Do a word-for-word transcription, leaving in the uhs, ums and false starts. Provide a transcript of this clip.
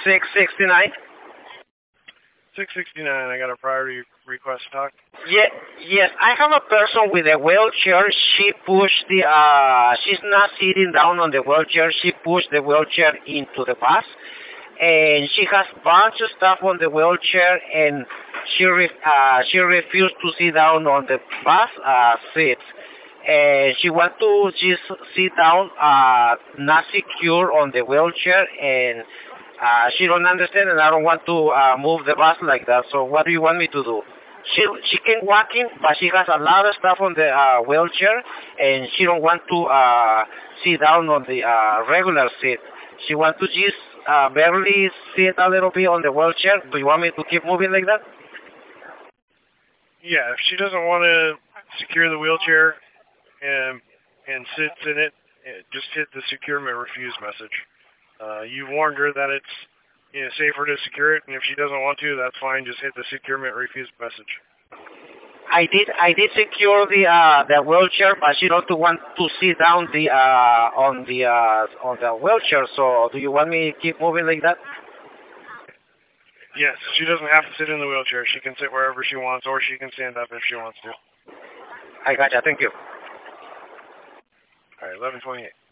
six sixty-nine. six sixty-nine, I got a priority request to talk. Yeah, yes, I have a person with a wheelchair. She pushed the, uh, she's not sitting down on the wheelchair. She pushed the wheelchair into the bus. And she has a bunch of stuff on the wheelchair, and she re uh, she refused to sit down on the bus uh, seat. And she wants to just sit down, uh, not secure on the wheelchair, and uh, she don't understand, and I don't want to uh, move the bus like that. So what do you want me to do? She she can walk in, but she has a lot of stuff on the uh, wheelchair, and she don't want to uh, sit down on the uh, regular seat. She wants to just uh, barely sit a little bit on the wheelchair. Do you want me to keep moving like that? Yeah, if she doesn't want to secure the wheelchair and and sits in it, just hit the securement refuse message. Uh, you warned her that it's you know, safer to secure it, and if she doesn't want to, that's fine. Just hit the securement refuse message. I did I did secure the uh, the wheelchair, but she don't want to sit down the uh, on the uh, on the wheelchair. So do you want me to keep moving like that? Yes, she doesn't have to sit in the wheelchair. She can sit wherever she wants, or she can stand up if she wants to. I gotcha. Thank you. All right, eleven twenty-eight.